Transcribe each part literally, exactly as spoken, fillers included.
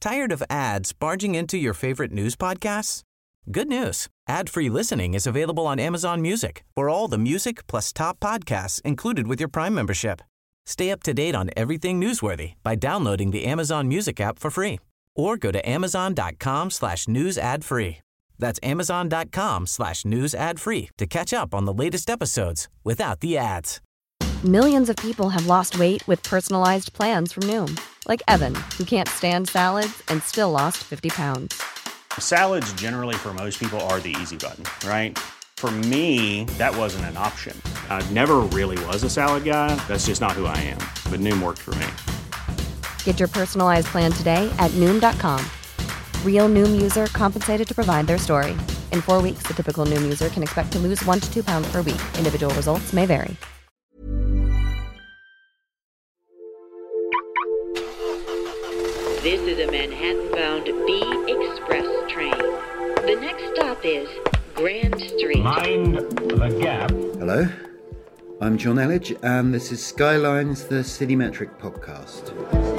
Tired of ads barging into your favorite news podcasts? Good news. Ad-free listening is available on Amazon Music for all the music plus top podcasts included with your Prime membership. Stay up to date on everything newsworthy by downloading the Amazon Music app for free or go to amazon.com slash news ad free. That's amazon.com slash news ad free to catch up on the latest episodes without the ads. Millions of people have lost weight with personalized plans from Noom. Like Evan, who can't stand salads and still lost fifty pounds. Salads generally for most people are the easy button, right? For me, that wasn't an option. I never really was a salad guy. That's just not who I am. But Noom worked for me. Get your personalized plan today at Noom dot com. Real Noom user compensated to provide their story. In four weeks, the typical Noom user can expect to lose one to two pounds per week. Individual results may vary. This is a Manhattan-bound B Express train. The next stop is Grand Street. Mind the gap. Hello, I'm John Elledge, and this is Skylines, the Citymetric podcast.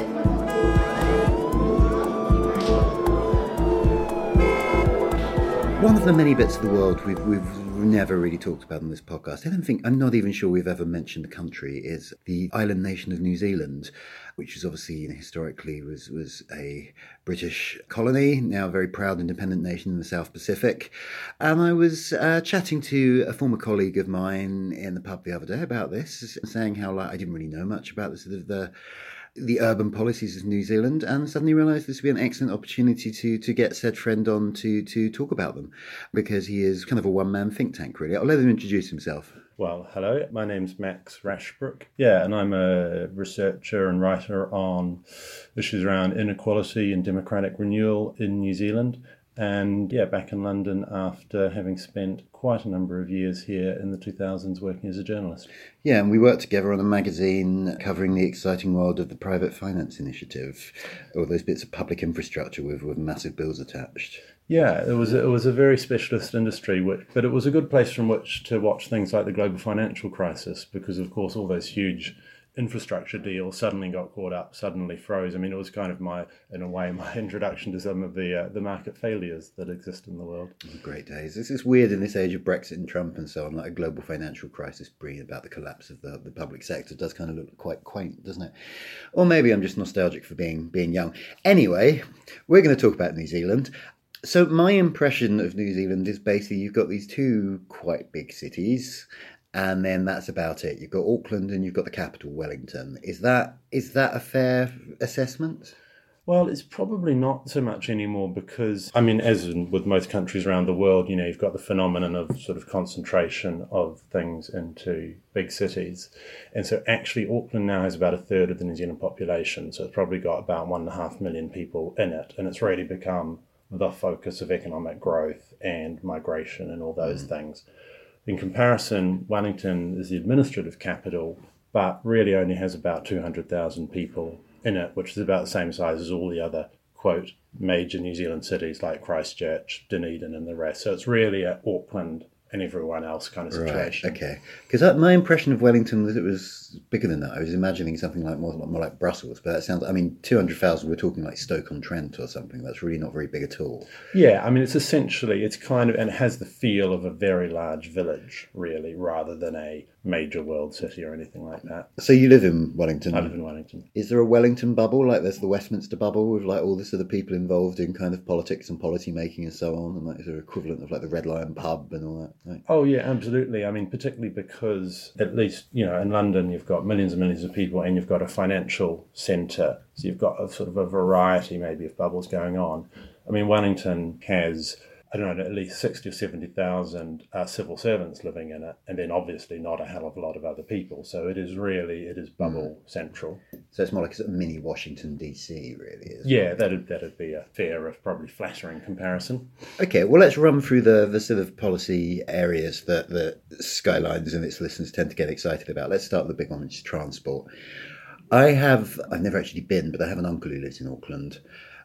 One of the many bits of the world we've, we've never really talked about on this podcast, I don't think, I'm not even sure we've ever mentioned the country, is the island nation of New Zealand, which is obviously, you know, historically was, was a British colony, now a very proud independent nation in the South Pacific. And I was uh, chatting to a former colleague of mine in the pub the other day about this, saying how like I didn't really know much about the sort of the the urban policies of New Zealand, and suddenly realised this would be an excellent opportunity to to get said friend on to to talk about them, because he is kind of a one-man think tank, really. I'll let him introduce himself. Well, hello, my name's Max Rashbrook. Yeah, and I'm a researcher and writer on issues around inequality and democratic renewal in New Zealand. And yeah, back in London after having spent quite a number of years here in the two thousands working as a journalist. Yeah, and we worked together on a magazine covering the exciting world of the Private Finance Initiative, all those bits of public infrastructure with, with massive bills attached. Yeah, it was it was a very specialist industry, which, but it was a good place from which to watch things like the global financial crisis, because of course all those huge infrastructure deals suddenly got caught up, suddenly froze. I mean, it was kind of my, in a way, my introduction to some of the uh, the market failures that exist in the world. Great days. This is weird in this age of Brexit and Trump and so on, like a global financial crisis bringing about the collapse of the, the public sector does kind of look quite quaint, doesn't it? Or maybe I'm just nostalgic for being being young. Anyway, we're going to talk about New Zealand. So my impression of New Zealand is basically you've got these two quite big cities, and then that's about it. You've got Auckland and you've got the capital, Wellington. Is that is that a fair assessment? Well, it's probably not so much anymore because, I mean, as in with most countries around the world, you know, you've got the phenomenon of sort of concentration of things into big cities. And so actually Auckland now has about a third of the New Zealand population. So it's probably got about one and a half million people in it. And it's really become the focus of economic growth and migration and all those mm. things. In comparison, Wellington is the administrative capital, but really only has about two hundred thousand people in it, which is about the same size as all the other, quote, major New Zealand cities like Christchurch, Dunedin and the rest. So it's really a Auckland and everyone else kind of situation. Right, okay. Because my impression of Wellington was it was bigger than that. I was imagining something like more, more like Brussels, but that sounds, I mean, two hundred thousand, we're talking like Stoke-on-Trent or something. That's really not very big at all. Yeah, I mean, it's essentially, it's kind of, and it has the feel of a very large village, really, rather than a major world city or anything like that. So you live in Wellington? I live in Wellington. Is there a Wellington bubble, like there's the Westminster bubble with like all the sort of people involved in kind of politics and policy making and so on, and like is there an equivalent of like the Red Lion pub and all that? Like, oh yeah, absolutely. I mean, particularly because at least, you know, in London you've got millions and millions of people and you've got a financial centre, so you've got a sort of a variety maybe of bubbles going on. I mean, Wellington has, I don't know, at least sixty or seventy thousand uh, civil servants living in it, and then obviously not a hell of a lot of other people. So it is really, it is bubble mm. central. So it's more like a sort of mini Washington D C, really, isn't yeah, it? that'd that'd be a fair, if probably flattering comparison. Okay, well, let's run through the, the sort of policy areas that, that Skylines and its listeners tend to get excited about. Let's start with the big one, which is transport. I have, I've never actually been, but I have an uncle who lives in Auckland.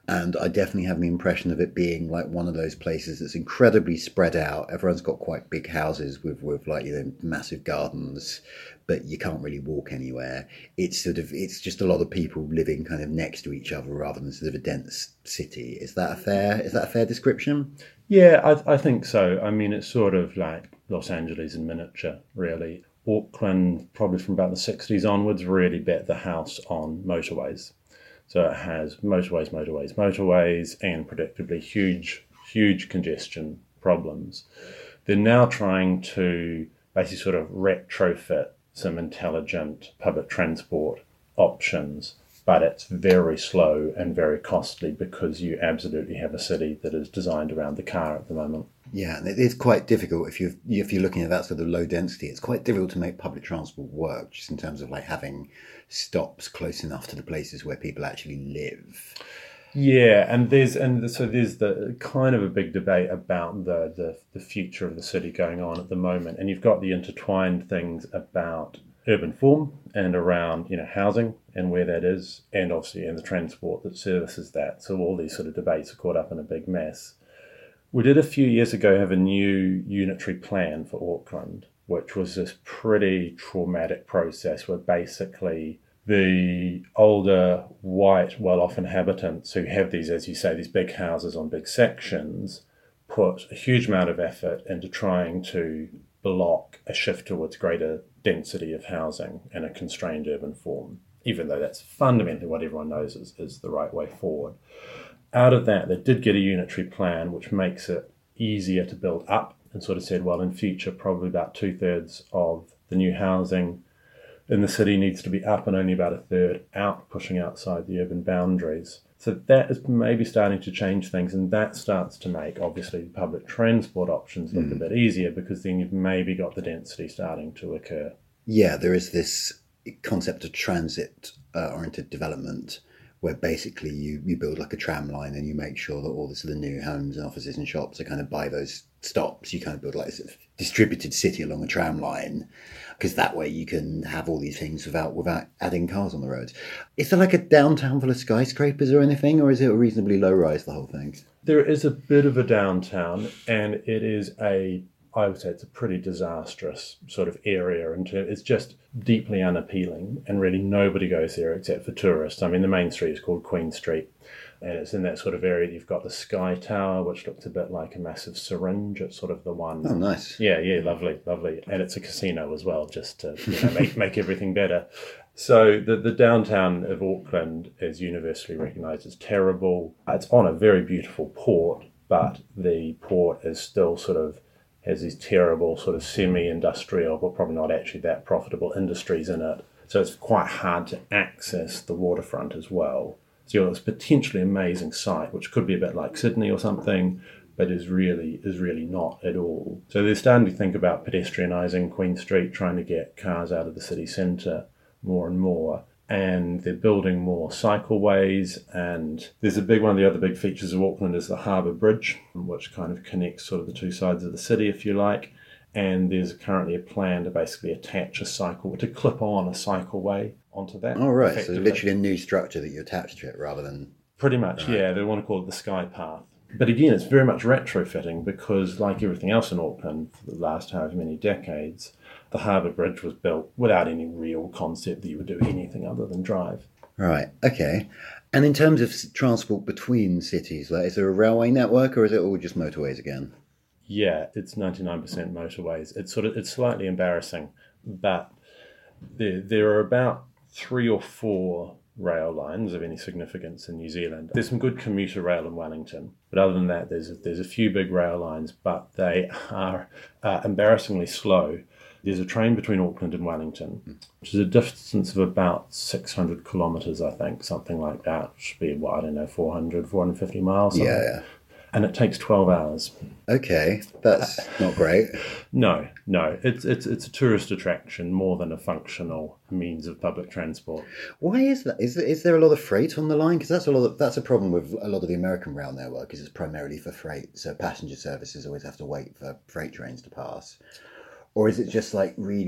And I definitely have the impression of it being like one of those places that's incredibly spread out. Everyone's got quite big houses with, with like, you know, massive gardens, but you can't really walk anywhere. It's sort of, it's just a lot of people living kind of next to each other rather than sort of a dense city. Is that a fair, is that a fair description? Yeah, I, I think so. I mean, it's sort of like Los Angeles in miniature, really. Auckland, probably from about the sixties onwards, really bet the house on motorways. So it has motorways, motorways, motorways, and predictably huge, huge congestion problems. They're now trying to basically sort of retrofit some intelligent public transport options, but it's very slow and very costly because you absolutely have a city that is designed around the car at the moment. Yeah, and it is quite difficult if you're, if you're looking at that sort of low density. It's quite difficult to make public transport work, just in terms of like having stops close enough to the places where people actually live. Yeah, and there's and so there's the kind of a big debate about the, the, the future of the city going on at the moment, and you've got the intertwined things about urban form and around, you know, housing and where that is, and obviously in the transport that services that. So all these sort of debates are caught up in a big mess. We did a few years ago have a new unitary plan for Auckland, which was this pretty traumatic process where basically the older white well-off inhabitants who have these, as you say, these big houses on big sections, put a huge amount of effort into trying to block a shift towards greater density of housing and a constrained urban form, even though that's fundamentally what everyone knows is, is the right way forward. Out of that, they did get a unitary plan which makes it easier to build up, and sort of said, well, in future, probably about two-thirds of the new housing in the city needs to be up and only about a third out, pushing outside the urban boundaries. So that is maybe starting to change things, and that starts to make, obviously, the public transport options look mm. a bit easier, because then you've maybe got the density starting to occur. Yeah, there is this concept of transit-oriented uh, development, where basically you, you build like a tram line and you make sure that all the sort of new homes and offices and shops are kind of by those stops. You kind of build like a sort of distributed city along a tram line, because that way you can have all these things without without adding cars on the roads. Is there like a downtown full of skyscrapers or anything, or is it a reasonably low rise, the whole thing? There is a bit of a downtown, and it is a, I would say it's a pretty disastrous sort of area, and it's just deeply unappealing, and really nobody goes there except for tourists. I mean, the main street is called Queen Street, and it's in that sort of area. You've got the Sky Tower, which looks a bit like a massive syringe. It's sort of the one. Oh, nice. Yeah, yeah, lovely, lovely. And it's a casino as well, just to you know, make make everything better. So the, the downtown of Auckland is universally recognised as terrible. It's on a very beautiful port, but the port is still sort of has these terrible sort of semi-industrial, but probably not actually that profitable industries in it. So it's quite hard to access the waterfront as well. So you've got this potentially amazing site, which could be a bit like Sydney or something, but is really is really not at all. So they're starting to think about pedestrianising Queen Street, trying to get cars out of the city centre more and more. And they're building more cycleways, and there's a big one of the other big features of Auckland is the Harbour Bridge, which kind of connects sort of the two sides of the city, if you like. And there's currently a plan to basically attach a cycle, to clip on a cycleway onto that. Oh, right. So literally a new structure that you attach to it rather than... Pretty much, right. Yeah. They want to call it the Sky Path. But again, it's very much retrofitting, because like everything else in Auckland for the last however many decades, the Harbour Bridge was built without any real concept that you would do anything other than drive. Right, okay. And in terms of transport between cities, like, is there a railway network, or is it all just motorways again? Yeah, it's ninety-nine percent motorways. It's sort of it's slightly embarrassing, but there there are about three or four rail lines of any significance in New Zealand. There's some good commuter rail in Wellington, but other than that, there's a, there's a few big rail lines, but they are uh, embarrassingly slow. There's a train between Auckland and Wellington, which is a distance of about six hundred kilometres, I think, something like that. It should be, what, I don't know, four hundred, four hundred fifty miles. Something. Yeah, yeah. And it takes twelve hours. Okay, that's not great. No, no. It's it's it's a tourist attraction more than a functional means of public transport. Why is that? Is there, is there a lot of freight on the line? Because that's a lot of, that's a problem with a lot of the American rail network, is it's primarily for freight. So passenger services always have to wait for freight trains to pass. Or is it just like really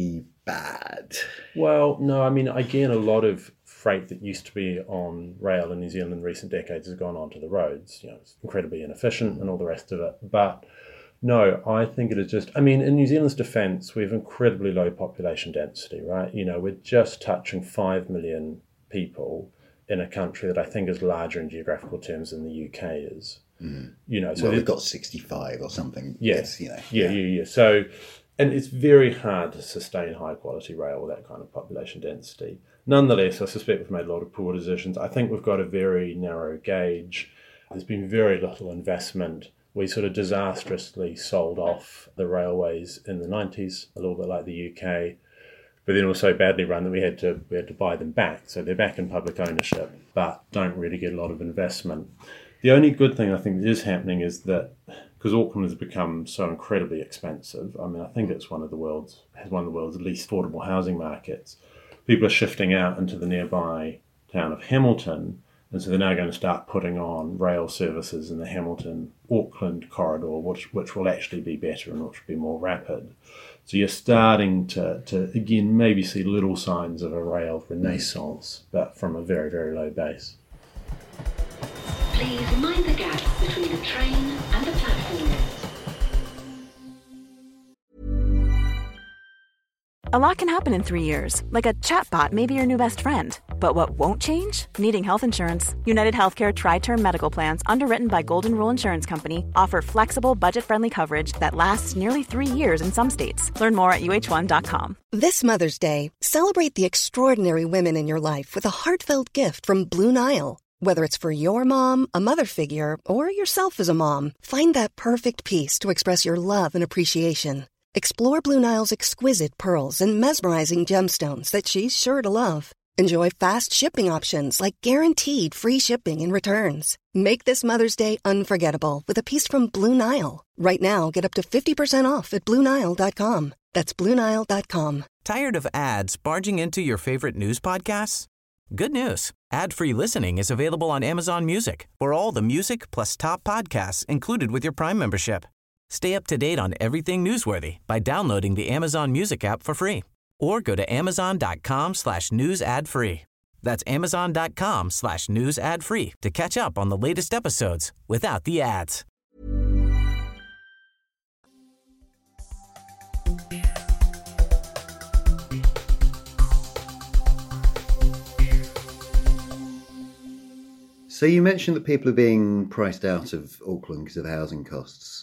bad. Well, no, I mean, again, a lot of freight that used to be on rail in New Zealand in recent decades has gone onto the roads. You know, it's incredibly inefficient and all the rest of it. But no, I think it is just, I mean, in New Zealand's defence, we have incredibly low population density, right? You know, we're just touching five million people in a country that I think is larger in geographical terms than the U K is. Mm. You know, so well, we've got sixty-five or something. Yes, you know. Yeah, yeah, yeah, yeah. So, and it's very hard to sustain high quality rail with that kind of population density. Nonetheless, I suspect we've made a lot of poor decisions. I think we've got a very narrow gauge. There's been very little investment. We sort of disastrously sold off the railways in the nineties, a little bit like the U K, but then also badly run that we had to we had to buy them back. So they're back in public ownership, but don't really get a lot of investment. The only good thing I think that is happening is that because Auckland has become so incredibly expensive, I mean, I think it's one of the world's has one of the world's least affordable housing markets. People are shifting out into the nearby town of Hamilton, and so they're now going to start putting on rail services in the Hamilton-Auckland corridor, which which will actually be better and which will be more rapid. So you're starting to, to again, maybe see little signs of a rail renaissance, but from a very, very low base. Please mind the gap between the train and the platform. A lot can happen in three years, like a chatbot may be your new best friend. But what won't change? Needing health insurance. United Healthcare Tri-Term Medical Plans, underwritten by Golden Rule Insurance Company, offer flexible, budget-friendly coverage that lasts nearly three years in some states. Learn more at U H one dot com. This Mother's Day, celebrate the extraordinary women in your life with a heartfelt gift from Blue Nile. Whether it's for your mom, a mother figure, or yourself as a mom, find that perfect piece to express your love and appreciation. Explore Blue Nile's exquisite pearls and mesmerizing gemstones that she's sure to love. Enjoy fast shipping options like guaranteed free shipping and returns. Make this Mother's Day unforgettable with a piece from Blue Nile. Right now, get up to fifty percent off at Blue Nile dot com. That's Blue Nile dot com. Tired of ads barging into your favorite news podcasts? Good news. Ad-free listening is available on Amazon Music for all the music plus top podcasts included with your Prime membership. Stay up to date on everything newsworthy by downloading the Amazon Music app for free or go to amazon.com slash news ad free. That's amazon.com slash news ad free to catch up on the latest episodes without the ads. So you mentioned that people are being priced out of Auckland because of housing costs.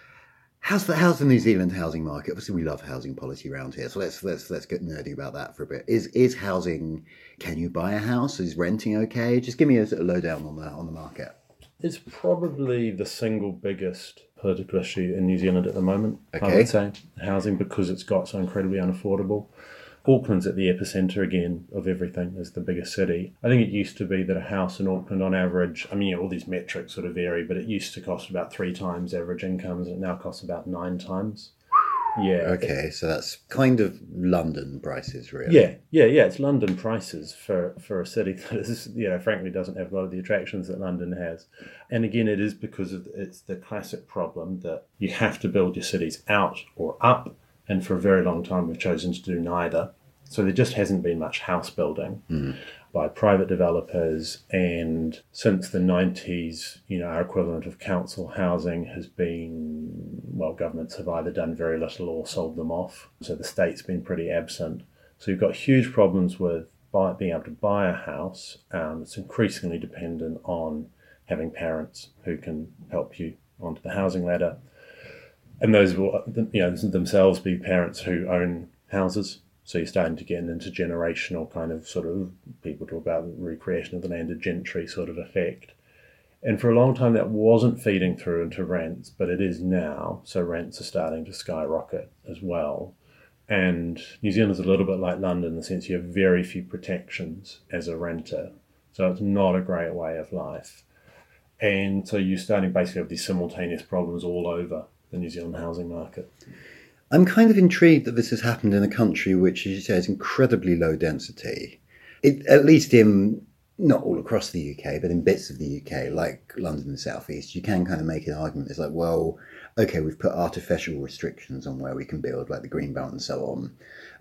How's the how's the New Zealand housing market? Obviously, we love housing policy around here, so let's let's let's get nerdy about that for a bit. Is is housing? Can you buy a house? Is renting okay? Just give me a, a lowdown on the on the market. It's probably the single biggest political issue in New Zealand at the moment. Okay. I would say housing, because it's got so incredibly unaffordable. Auckland's at the epicentre again of everything as the biggest city. I think it used to be that a house in Auckland on average, I mean, all these metrics sort of vary, but it used to cost about three times average incomes, and it now costs about nine times. Yeah. Okay, so that's kind of London prices, really. Yeah, yeah, yeah. It's London prices for, for a city that is, you know, frankly doesn't have a lot of the attractions that London has. And again, it is because of it's the classic problem that you have to build your cities out or up, and for a very long time we've chosen to do neither. So there just hasn't been much house building mm. by private developers. And since the nineties, you know, our equivalent of council housing has been, well, governments have either done very little or sold them off. So the state's been pretty absent. So you've got huge problems with buy, being able to buy a house. Um, it's increasingly dependent on having parents who can help you onto the housing ladder. And those will, you know, themselves be parents who own houses. So you're starting to get an intergenerational kind of sort of, people talk about recreation of the landed gentry sort of effect. And for a long time that wasn't feeding through into rents, but it is now. So rents are starting to skyrocket as well. And New Zealand's a little bit like London in the sense you have very few protections as a renter. So it's not a great way of life. And so you're starting basically with these simultaneous problems all over the New Zealand housing market. I'm kind of intrigued that this has happened in a country which, as you say, is incredibly low density. It, at least in, not all across the U K, but in bits of the U K, like London and South East, you can kind of make an argument. It's like, well, okay, we've put artificial restrictions on where we can build, like the Greenbelt and so on.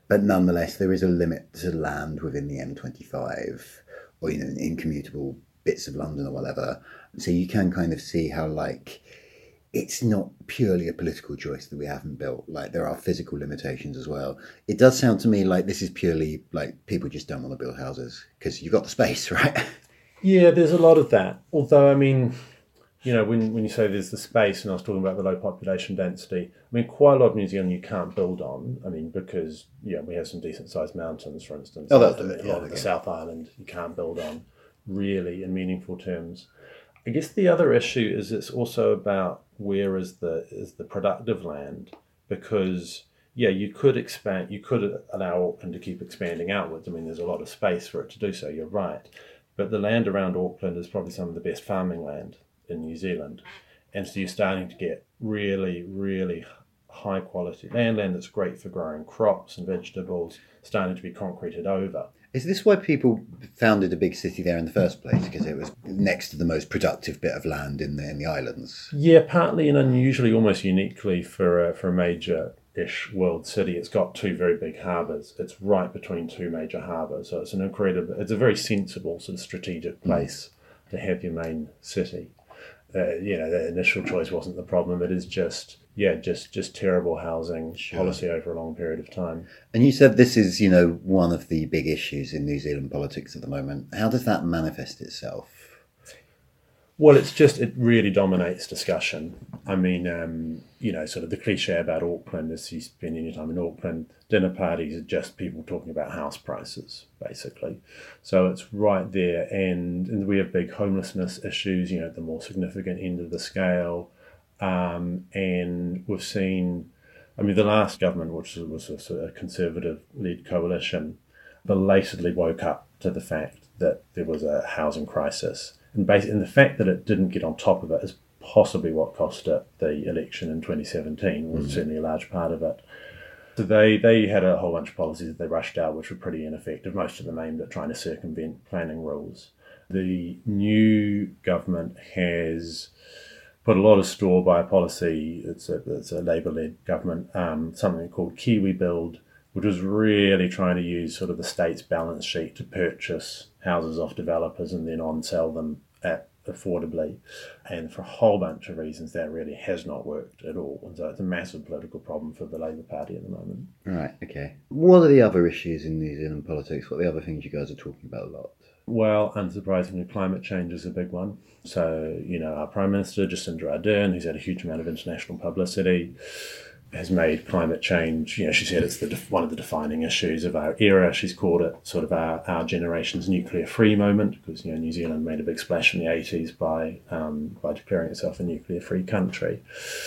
But nonetheless, there is a limit to land within the M twenty-five or, you know, incommutable bits of London or whatever. So you can kind of see how, like, it's not purely a political choice that we haven't built. Like, there are physical limitations as well. It does sound to me like this is purely, like, people just don't want to build houses because you've got the space, right? Yeah, there's a lot of that. Although, I mean, you know, when, when you say there's the space, and I was talking about the low population density, I mean, quite a lot of New Zealand you can't build on. I mean, because, yeah, we have some decent-sized mountains, for instance. Oh, that's on it. the, Yeah, on the okay. South Island, you can't build on really in meaningful terms. I guess the other issue is it's also about where is the is the productive land, because yeah, you could expand, you could allow Auckland to keep expanding outwards. I mean, there's a lot of space for it to do so. You're right, but the land around Auckland is probably some of the best farming land in New Zealand, and so you're starting to get really, really high quality land, land that's great for growing crops and vegetables, starting to be concreted over. Is this why people founded a big city there in the first place? Because it was next to the most productive bit of land in the in the islands? Yeah, partly and unusually, almost uniquely for a, for a major-ish world city. It's got two very big harbours. It's right between two major harbours. So it's an incredible, it's a very sensible sort of strategic place mm. to have your main city. Uh, you know, the initial choice wasn't the problem. It is just, yeah, just, just terrible housing sure. policy over a long period of time. And you said this is, you know, one of the big issues in New Zealand politics at the moment. How does that manifest itself? Well, it's just, it really dominates discussion. I mean, um, you know, sort of the cliche about Auckland is you spend any time in Auckland, dinner parties are just people talking about house prices, basically. So it's right there. And, and we have big homelessness issues, you know, at the more significant end of the scale. Um, and we've seen, I mean, the last government, which was a sort of Conservative-led coalition, belatedly woke up to the fact that there was a housing crisis. And, basically, and the fact that it didn't get on top of it is possibly what cost it the election in twenty seventeen, was mm-hmm. certainly a large part of it. So they, they had a whole bunch of policies that they rushed out, which were pretty ineffective, most of them aimed at trying to circumvent planning rules. The new government has put a lot of store by a policy, it's a, it's a Labour-led government, um, something called Kiwi Build, which was really trying to use sort of the state's balance sheet to purchase houses off developers and then on-sell them at affordably. And for a whole bunch of reasons, that really has not worked at all. And so it's a massive political problem for the Labour Party at the moment. Right, okay. What are the other issues in New Zealand politics? What are the other things you guys are talking about a lot? Well, unsurprisingly, climate change is a big one. So, you know, our Prime Minister, Jacinda Ardern, who's had a huge amount of international publicity, has made climate change, you know, she said it's the one of the defining issues of our era. She's called it sort of our, our generation's nuclear-free moment, because, you know, New Zealand made a big splash in the eighties by um, by declaring itself a nuclear-free country.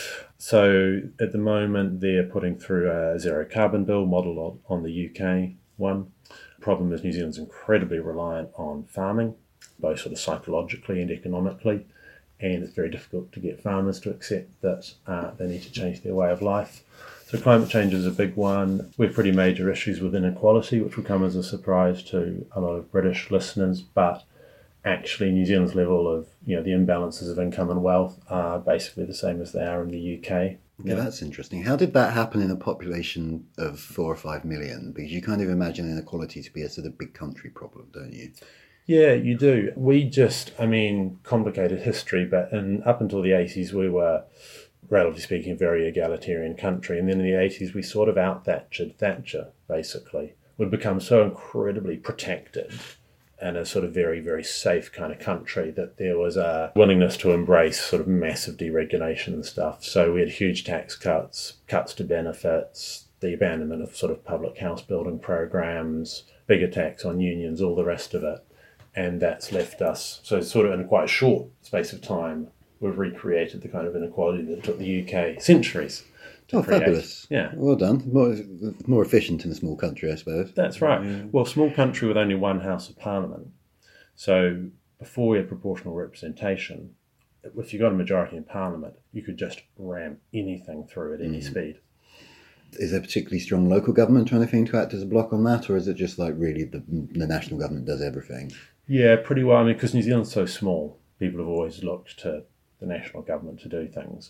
So at the moment, they're putting through a zero-carbon bill modelled on the U K one. The problem is New Zealand's incredibly reliant on farming, both sort of psychologically and economically. And it's very difficult to get farmers to accept that uh, they need to change their way of life. So climate change is a big one. We have pretty major issues with inequality, which will come as a surprise to a lot of British listeners, but actually New Zealand's level of, you know, the imbalances of income and wealth are basically the same as they are in the U K. Okay, yeah. That's interesting. How did that happen in a population of four or five million? Because you kind of imagine inequality to be a sort of big country problem, don't you? Yeah, you do. We just, I mean, complicated history, but in, up until the eighties, we were, relatively speaking, a very egalitarian country. And then in the eighties, we sort of out-Thatchered Thatcher, basically. We'd become so incredibly protected and a sort of very, very safe kind of country that there was a willingness to embrace sort of massive deregulation and stuff. So we had huge tax cuts, cuts to benefits, the abandonment of sort of public house building programs, bigger tax on unions, all the rest of it. And that's left us, so sort of in quite a short space of time, we've recreated the kind of inequality that took the U K centuries to oh, create. Fabulous. Yeah. Well done. More, more efficient in a small country, I suppose. That's right. Yeah. Well, small country with only one House of Parliament. So before we had proportional representation, if you got a majority in Parliament, you could just ram anything through at any mm. speed. Is there a particularly strong local government trying to think to act as a block on that, or is it just like really the, the national government does everything? Yeah, pretty well. I mean, because New Zealand's so small, people have always looked to the national government to do things.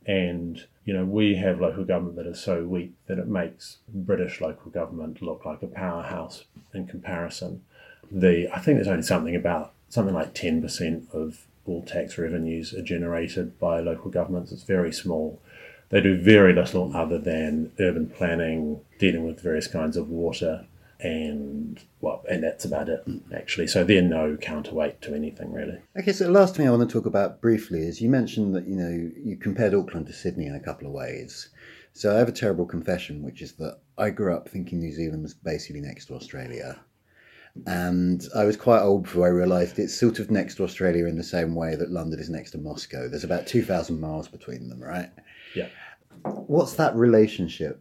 And, you know, we have local government that is so weak that it makes British local government look like a powerhouse in comparison. The I think there's only something about, something like ten percent of all tax revenues are generated by local governments. It's very small. They do very little other than urban planning, dealing with various kinds of water, and well, and that's about it, actually. So they're no counterweight to anything, really. Okay, so the last thing I want to talk about briefly is you mentioned that, you know, you compared Auckland to Sydney in a couple of ways. So I have a terrible confession, which is that I grew up thinking New Zealand was basically next to Australia. And I was quite old before I realised it's sort of next to Australia in the same way that London is next to Moscow. There's about two thousand miles between them, right? Yeah. What's that relationship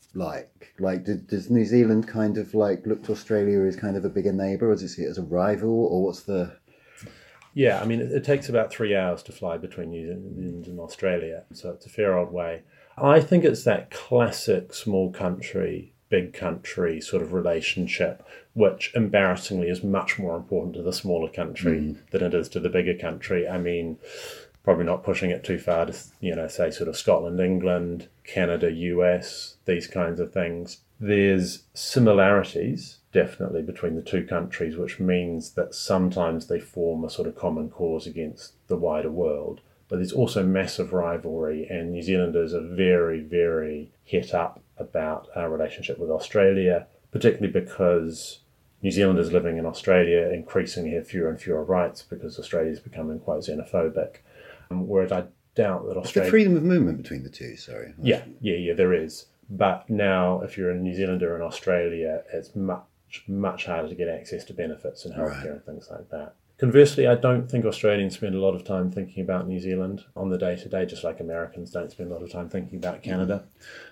like? Like, did, does New Zealand kind of like look to Australia as kind of a bigger neighbour, or does it see it as a rival, or what's the... Yeah, I mean, it, it takes about three hours to fly between New Zealand and Australia, so it's a fair old way. I think it's that classic small country, big country sort of relationship, which embarrassingly is much more important to the smaller country mm. than it is to the bigger country. I mean, probably not pushing it too far to, you know, say sort of Scotland, England, Canada, U S, these kinds of things. There's similarities, definitely, between the two countries, which means that sometimes they form a sort of common cause against the wider world. But there's also massive rivalry, and New Zealanders are very, very hit up about our relationship with Australia, particularly because New Zealanders living in Australia increasingly have fewer and fewer rights because Australia is becoming quite xenophobic. Um, whereas I doubt that Australia... The freedom of movement between the two, sorry. Yeah, yeah, yeah, there is. But now, if you're a New Zealander in Australia, it's much, much harder to get access to benefits and healthcare right. and things like that. Conversely, I don't think Australians spend a lot of time thinking about New Zealand on the day-to-day, just like Americans don't spend a lot of time thinking about Canada.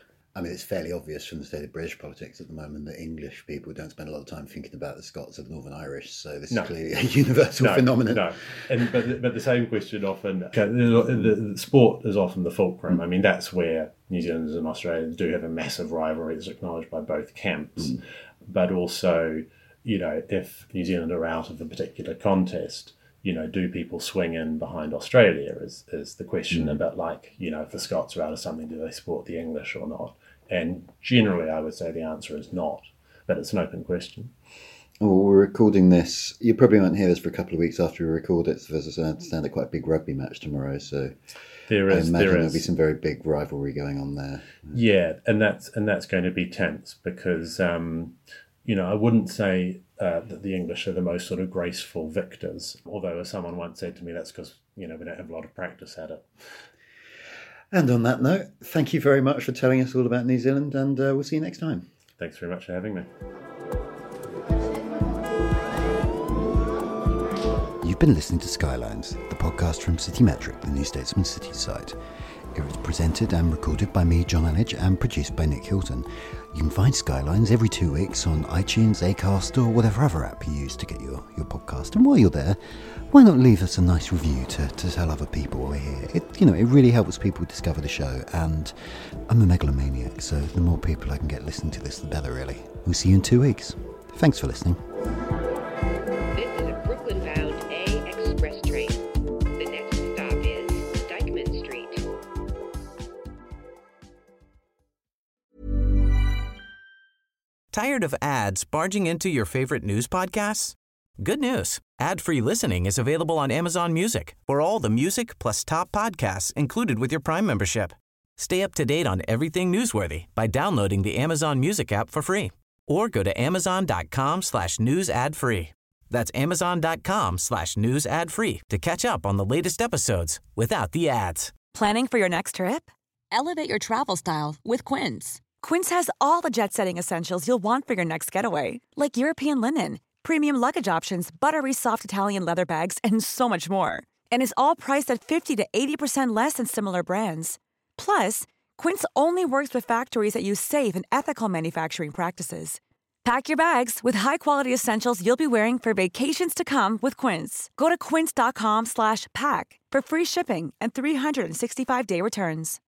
I mean, it's fairly obvious from the state of British politics at the moment that English people don't spend a lot of time thinking about the Scots or the Northern Irish, so this no. is clearly a universal no, phenomenon. No, and, but, but the same question often, okay, the, the sport is often the fulcrum. I mean, that's where New Zealanders and Australians do have a massive rivalry that's acknowledged by both camps, mm. but also... You know, if New Zealand are out of a particular contest, you know, do people swing in behind Australia is, is the question mm. about, like, you know, if the Scots are out of something, do they support the English or not? And generally, I would say the answer is not, but it's an open question. Well, we're recording this. You probably won't hear this for a couple of weeks after we record it. So there's, as I understand it, quite a big rugby match tomorrow. So there is, I imagine there there'll is. be some very big rivalry going on there. Yeah, and that's and that's going to be tense because... Um, You know, I wouldn't say uh, that the English are the most sort of graceful victors, although as someone once said to me, that's because, you know, we don't have a lot of practice at it. And on that note, thank you very much for telling us all about New Zealand, and uh, we'll see you next time. Thanks very much for having me. You've been listening to Skylines, the podcast from Citymetric, the New Statesman City site. It was presented and recorded by me, John Annidge, and produced by Nick Hilton. You can find Skylines every two weeks on iTunes, Acast, or whatever other app you use to get your, your podcast. And while you're there, why not leave us a nice review to, to tell other people we're here? It, you know, it really helps people discover the show, and I'm a megalomaniac, so the more people I can get listening to this, the better, really. We'll see you in two weeks. Thanks for listening. This is a Brooklyn-bound A Express train. The next stop is Dykeman Street. Tired of ads barging into your favorite news podcasts? Good news. Ad-free listening is available on Amazon Music for all the music plus top podcasts included with your Prime membership. Stay up to date on everything newsworthy by downloading the Amazon Music app for free or go to amazon.com slash news ad free. That's amazon.com slash news ad free to catch up on the latest episodes without the ads. Planning for your next trip? Elevate your travel style with Quince. Quince has all the jet-setting essentials you'll want for your next getaway, like European linen, premium luggage options, buttery soft Italian leather bags, and so much more. And is all priced at fifty to eighty percent less than similar brands. Plus, Quince only works with factories that use safe and ethical manufacturing practices. Pack your bags with high-quality essentials you'll be wearing for vacations to come with Quince. Go to quince.com slash pack for free shipping and three sixty-five day returns.